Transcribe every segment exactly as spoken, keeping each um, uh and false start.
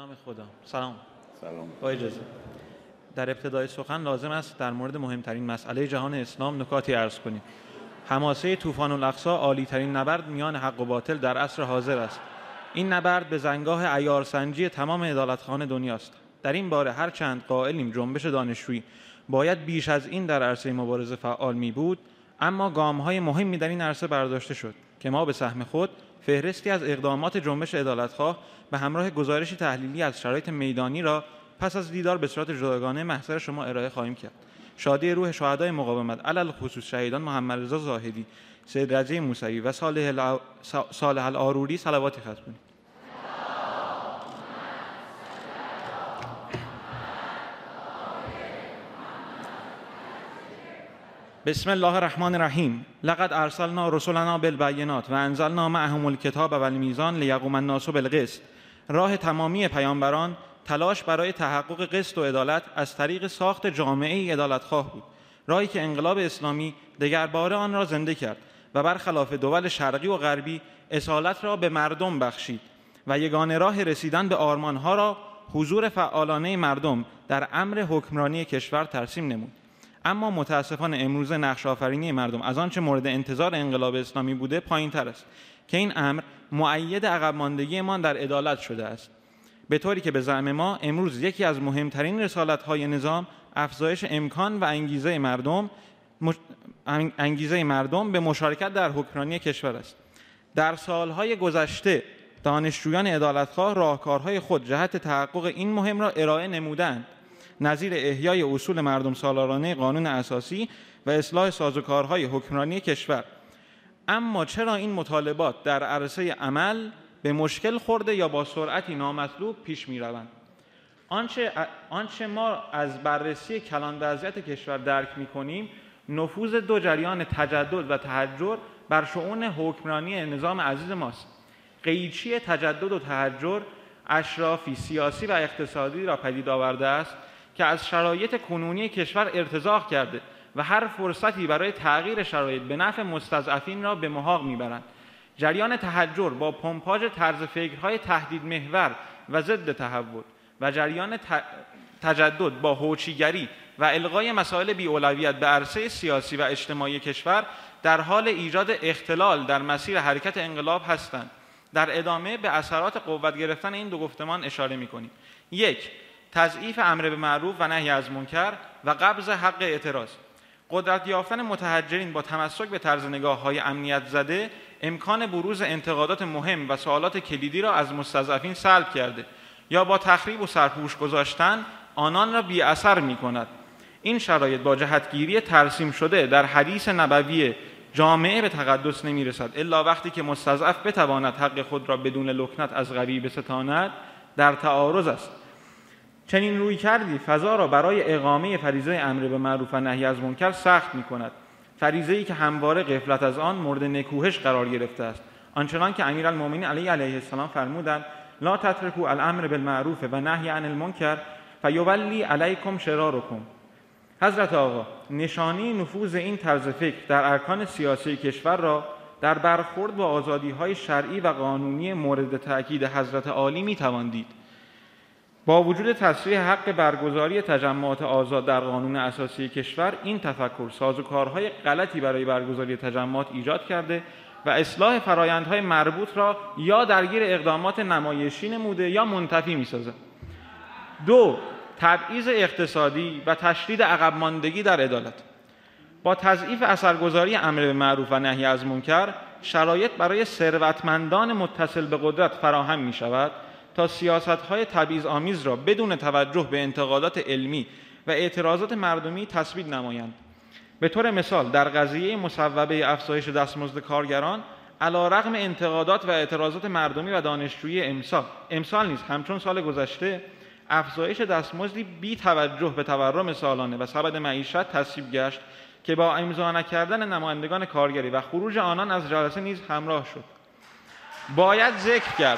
نام خدا. سلام. سلام. با اجازه در ابتدای سخن لازم است در مورد مهمترین مسئله جهان اسلام نکاتی عرض کنیم. حماسه طوفان الاقصی عالی ترین نبرد میان حق و باطل در عصر حاضر است. این نبرد به زنگاه عیارسنجی تمام عدالتخوان دنیاست. در این باره هر چند قائلیم جنبش دانشجویی باید بیش از این در عرصه مبارزه فعال می بود، اما گام‌های مهمی در این عرصه برداشته شد که ما به سهم خود فهرستی از اقدامات جنبش عدالتخواه به همراه گزارشی تحلیلی از شرایط میدانی را پس از دیدار به صورت جداگانه محضر شما ارائه خواهیم کرد. شادی روح شهدای مقاومت علل خصوص شهیدان محمد رضا زاهدی، سید رجی موسوی و صالح الع... صالح العاروری صلواتی ختم کنید. بسم الله الرحمن الرحیم. لقد ارسلنا رسلنا بالبینات و انزلنا معهم الکتاب و المیزان لیقوم الناس بالقسط. راه تمامی پیامبران تلاش برای تحقق قسط و عدالت از طریق ساخت جامعه‌ای عدالتخواه بود، راهی که انقلاب اسلامی دگرباره آن را زنده کرد و برخلاف دول شرقی و غربی اصالت را به مردم بخشید و یگانه راه رسیدن به آرمانها را حضور فعالانه مردم در امر حکمرانی کشور ترسیم نمود. اما متاسفانه امروز نقش آفرینی مردم از آنچه مورد انتظار انقلاب اسلامی بوده پایین‌تر است که این امر مؤید عقب ماندگیمان در عدالت شده است، به طوری که به زعم ما امروز یکی از مهمترین رسالت‌های نظام افزایش امکان و انگیزه مردم مش... انگیزه مردم به مشارکت در حکمرانی کشور است. در سالهای گذشته دانشجویان عدالتخواه راهکارهای خود جهت تحقق این مهم را ارائه نمودند، نظیر احیای اصول مردم سالارانه قانون اساسی و اصلاح سازوکارهای حکمرانی کشور. اما چرا این مطالبات در عرصه عمل به مشکل خورده یا با سرعتی نامطلوب پیش می روند؟ آنچه, آنچه ما از بررسی کلان وضعیت کشور درک می کنیم نفوذ دو جریان تجدد و تحجر بر شؤون حکمرانی نظام عزیز ماست. قیچی تجدد و تحجر اشرافی سیاسی و اقتصادی را پدید آورده است که از شرایط کنونی کشور ارتزاق کرده و هر فرصتی برای تغییر شرایط به نفع مستضعفین را به محاق می‌برند. جریان تحجر با پمپاژ طرز فکرهای تهدید محور و ضد تحول و جریان تجدد با هوچیگری و الغای مسائل بی‌اولویت به عرصه سیاسی و اجتماعی کشور در حال ایجاد اختلال در مسیر حرکت انقلاب هستند. در ادامه به اثرات قوت گرفتن این دو گفتمان اشاره می‌کنیم. یک، تضعیف امر به معروف و نهی از منکر و قبض حق اعتراض. قدرت یافتن متحجرین با تمسک به طرز نگاه‌های امنیت زده امکان بروز انتقادات مهم و سوالات کلیدی را از مستضعفین سلب کرده یا با تخریب و سرپوش گذاشتن آنان را بی اثر می‌کند. این شرایط با جهتگیری ترسیم شده در حدیث نبوی جامعه به تقدس نمی‌رسد الا وقتی که مستضعف بتواند حق خود را بدون لکنت از قوی بستاند در تعارض است. چنین روی کردی فضا را برای اقامه فریضه امر به معروف و نهی از منکر سخت می‌کند، فریضه‌ای که همواره غفلت از آن مورد نکوهش قرار گرفته است، آنچنان که امیرالمومنین علی علیه السلام فرمودند لا تترکوا الامر بالمعروف و نهی عن المنکر فیولی علیکم شرارکم. حضرت آقا نشانی نفوذ این طرز فکر در ارکان سیاسی کشور را در برخورد با آزادی‌های شرعی و قانونی مورد تأکید حضرت عالی می‌توان دید. با وجود تصریح حق برگزاری تجمعات آزاد در قانون اساسی کشور، این تفکر سازوکارهای غلطی برای برگزاری تجمعات ایجاد کرده و اصلاح فرایندهای مربوط را یا درگیر اقدامات نمایشی نموده یا منتفی می‌سازد. دو، تبعیض اقتصادی و تشدید عقب ماندگی در عدالت. با تضعیف اثرگذاری امر به معروف و نهی از منکر، شرایط برای ثروتمندان متصل به قدرت فراهم می‌شود تا سیاست‌های تبعیض‌آمیز را بدون توجه به انتقادات علمی و اعتراضات مردمی تثبیت نمایند. به طور مثال در قضیه مصوبه افزایش دستمزد کارگران علی‌رغم انتقادات و اعتراضات مردمی و دانشجویی امسال امسال نیز همچون سال گذشته افزایش دستمزدی بی توجه به تورم سالانه و سبد معیشت تصویب گشت که با امضا نکردن نمایندگان کارگری و خروج آنان از جلسه نیز همراه شد. باید ذکر کرد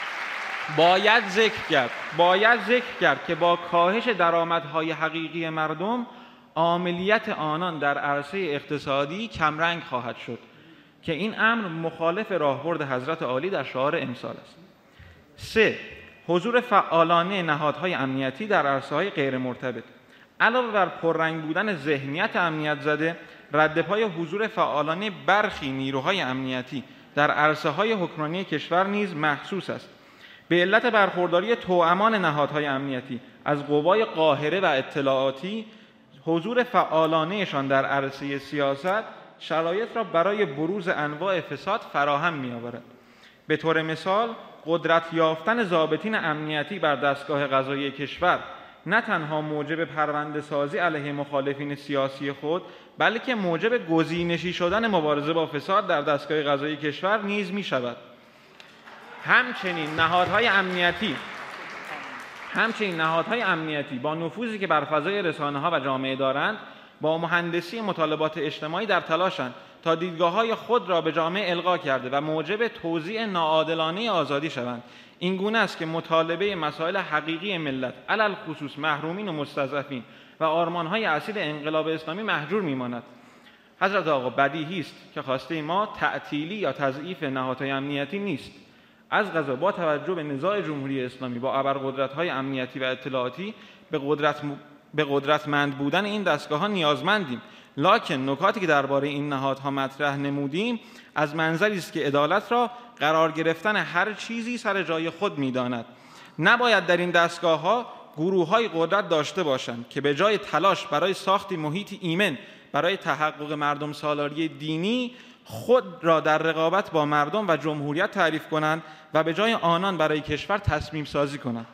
باید ذکر کرد باید ذکر کرد که با کاهش درآمدهای حقیقی مردم عاملیت آنان در عرصه اقتصادی کمرنگ خواهد شد که این امر مخالف راهبرد حضرت عالی در شعار امسال است. سه، حضور فعالانه نهادهای امنیتی در عرصه‌های غیر مرتبط. علاوه بر پررنگ بودن ذهنیت امنیت زده، رد پای حضور فعالانه برخی نیروهای امنیتی در عرصه‌های حکمرانی کشور نیز محسوس است. به علت برخورداری توامان نهادهای امنیتی از قوای قاهره و اطلاعاتی، حضور فعالانه‌شان در عرصه سیاست شرایط را برای بروز انواع فساد فراهم می‌آورد. به طور مثال، قدرت یافتن ضابطین امنیتی بر دستگاه قضایی کشور نه تنها موجب پرونده سازی علیه مخالفین سیاسی خود، بلکه موجب گزینشی شدن مبارزه با فساد در دستگاه قضایی کشور نیز می‌شود. همچنین نهادهای امنیتی همچنین نهادهای امنیتی با نفوذی که بر فضای رسانه‌ها و جامعه دارند، با مهندسی مطالبات اجتماعی در تلاشند تا دیدگاه‌های خود را به جامعه القا کرده و موجب توزیع ناعادلانه آزادی شوند. این گونه است که مطالبه مسائل حقیقی ملت، علل خصوص محرومین و مستضعفین و آرمان‌های اصیل انقلاب اسلامی محجور می‌ماند. حضرت آقا، بدیهی است که خواسته ما تعطیلی یا تضعیف نهادهای امنیتی نیست. از قضا با توجه به نزاع جمهوری اسلامی با ابرقدرت‌های امنیتی و اطلاعاتی به قدرت م... به قدرتمند بودن این دستگاه‌ها نیازمندیم. لکن نکاتی که درباره این نهادها مطرح نمودیم از منظری است که عدالت را قرار گرفتن هر چیزی سر جای خود می‌داند. نباید در این دستگاه‌ها گروه‌های قدرت داشته باشند که به جای تلاش برای ساخت محیطی ایمن برای تحقق مردم سالاری دینی، خود را در رقابت با مردم و جمهوریت تعریف کنند و به جای آنان برای کشور تصمیم سازی کنند.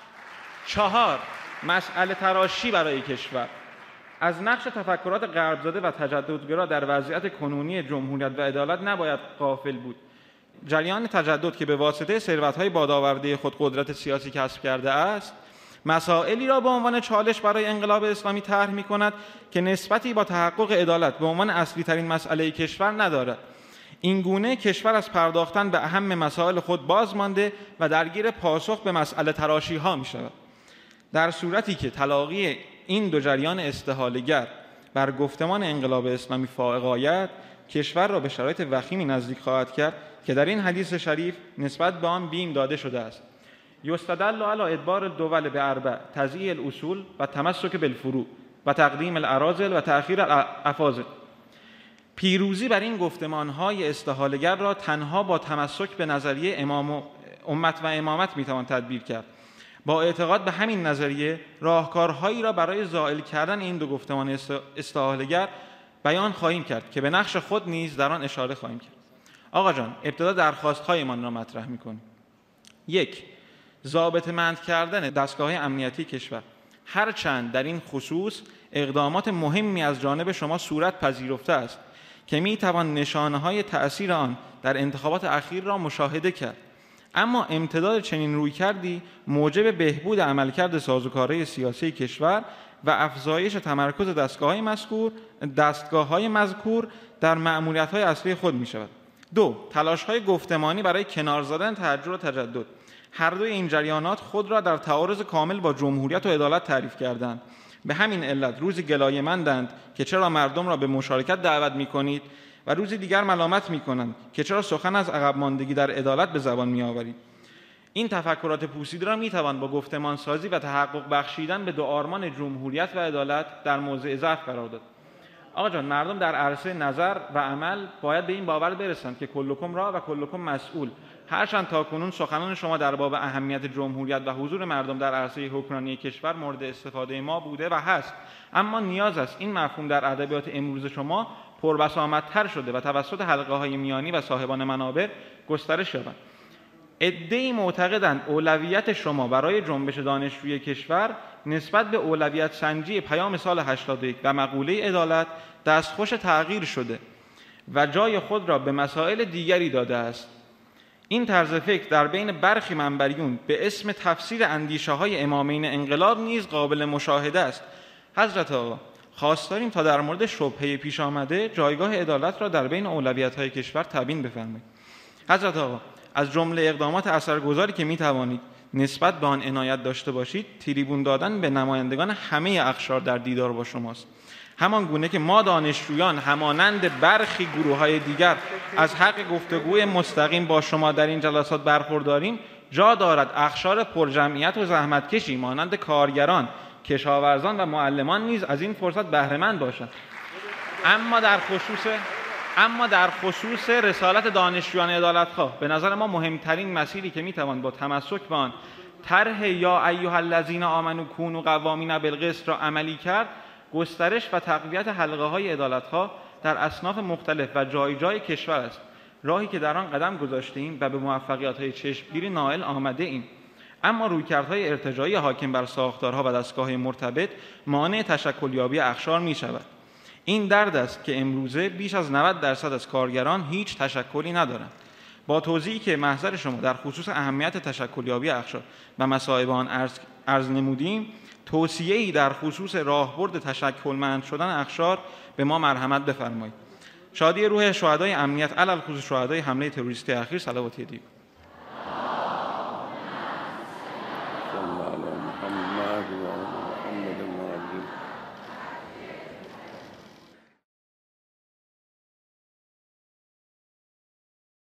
چهار، مسئله تراشی برای کشور. از نقش تفکرات غربزاده و تجددگرا در وضعیت کنونی جمهوریت و عدالت نباید غافل بود. جریان تجدد که به واسطه ثروت‌های بادآورده خود قدرت سیاسی کسب کرده است، مسائلی را به عنوان چالش برای انقلاب اسلامی طرح می‌کند که نسبتی با تحقق عدالت به عنوان اصلی ترین مسئله کشور ندارد. این گونه کشور از پرداختن به اهم مسائل خود باز مانده و درگیر پاسخ به مسئله تراشی‌ها می‌شود. در صورتی که تلاقی این دو جریان استحاله‌گر بر گفتمان انقلاب اسلامی فائق آید، کشور را به شرایط وخیمی نزدیک خواهد کرد که در این حدیث شریف نسبت به آن بیم داده شده است. یستدل علی ادبار الدول باربع: تضییع الاصول و تمسک بالفروع و تقدیم الاراذل و تأخیر الافاضل. پیروزی بر این گفتمان‌های استحاله‌گر را تنها با تمسک به نظریه امام و امت و امامت میتوان تدبیر کرد. با اعتقاد به همین نظریه، راهکارهایی را برای زائل کردن این دو گفتمان استحاله‌گر بیان خواهیم کرد که به نقش خود نیز در آن اشاره خواهیم کرد. آقا جان، ابتدا درخواست‌هایمان را مطرح می‌کنیم. یک، ضابطه‌مند کردن دستگاه‌های امنیتی کشور. هرچند در این خصوص اقدامات مهمی از جانب شما صورت پذیرفته است که می‌توان نشانه‌های تأثیر آن در انتخابات اخیر را مشاهده کرد، اما امتداد چنین رویکردی موجب بهبود عملکرد سازوکارهای سیاسی کشور و افزایش تمرکز دستگاه‌های مذکور دستگاه‌های مذکور در مأموریت‌های اصلی خود می‌شود. دو، تلاش‌های گفتمانی برای کنار زدن تحجر و تجدد. هر دوی این جریانات خود را در تعارض کامل با جمهوریت و عدالت تعریف کردند. به همین علت روزی گلایه‌مندند که چرا مردم را به مشارکت دعوت می‌کنید و روزی دیگر ملامت می‌کنند که چرا سخن از عقب ماندگی در عدالت به زبان می‌آورید. این تفکرات پوسیده را می‌توان با گفتمان سازی و تحقق بخشیدن به دو آرمان جمهوریت و عدالت در موضع ضعف قرار داد. آقا جان، مردم در عرصه نظر و عمل باید به این باور برسند که کلکم را و کلکم مسئول. هرچند تاکنون سخنان شما در باب اهمیت جمهوریت و حضور مردم در عرصه حکمرانی کشور مورد استفاده ما بوده و هست، اما نیاز است این مفهوم در ادبیات امروز شما پربسامدتر شده و توسط حلقه‌های میانی و صاحبان منابر گسترش یابد. عده‌ای معتقدند اولویت شما برای جنبش دانشجویی کشور نسبت به اولویت سنجی پیام سال هشتاد و یک و مقوله عدالت دستخوش تغییر شده و جای خود را به مسائل دیگری داده است. این طرز فکر در بین برخی منبریون به اسم تفسیر اندیشه‌های امامین انقلاب نیز قابل مشاهده است. حضرت آقا، خواستاریم تا در مورد شبهه پیش آمده جایگاه عدالت را در بین اولویت‌های کشور تبیین بفرمایید. حضرت آقا، از جمله اقدامات اثرگذاری که می‌توانید نسبت به آن عنایت داشته باشید، تریبون دادن به نمایندگان همه اقشار در دیدار با شماست. همان گونه که ما دانشجویان همانند برخی گروه‌های دیگر از حق گفتگوی مستقیم با شما در این جلسات برخورداریم، جا دارد اقشار پرجمعیت و زحمتکشی مانند کارگران، کشاورزان و معلمان نیز از این فرصت بهره مند باشند. اما در خصوص اما در خصوص رسالت دانشجویان عدالتخواه به نظر ما مهمترین مسیری که میتوان با تمسک به آن طرح یا ایها الذین آمنوا کونوا قوامین بالقسط را عملی کرد، گسترش و تقویت حلقه‌های عدالتخواه در اصناف مختلف و جای جای کشور است، راهی که در آن قدم گذاشته‌ایم و به موفقیت‌های چشمگیری نائل آمده‌ایم. اما رویکردهای ارتجاعی حاکم بر ساختارها و دستگاه‌های مرتبط مانع تشکلیابی اقشار می‌شود. این درد است که امروزه بیش از نود درصد از کارگران هیچ تشکلی ندارند. با توضیحی که محضر شما در خصوص اهمیت تشکلیابی اقشار و مصائب آن عرض, عرض نمودیم، توصیه‌ای در خصوص راهبرد تشکلمند شدن اقشار به ما مرحمت بفرمایید. شادی روح شهدای امنیت، علل خصوص شهدای حمله تروریستی اخیر، صلوات دیو.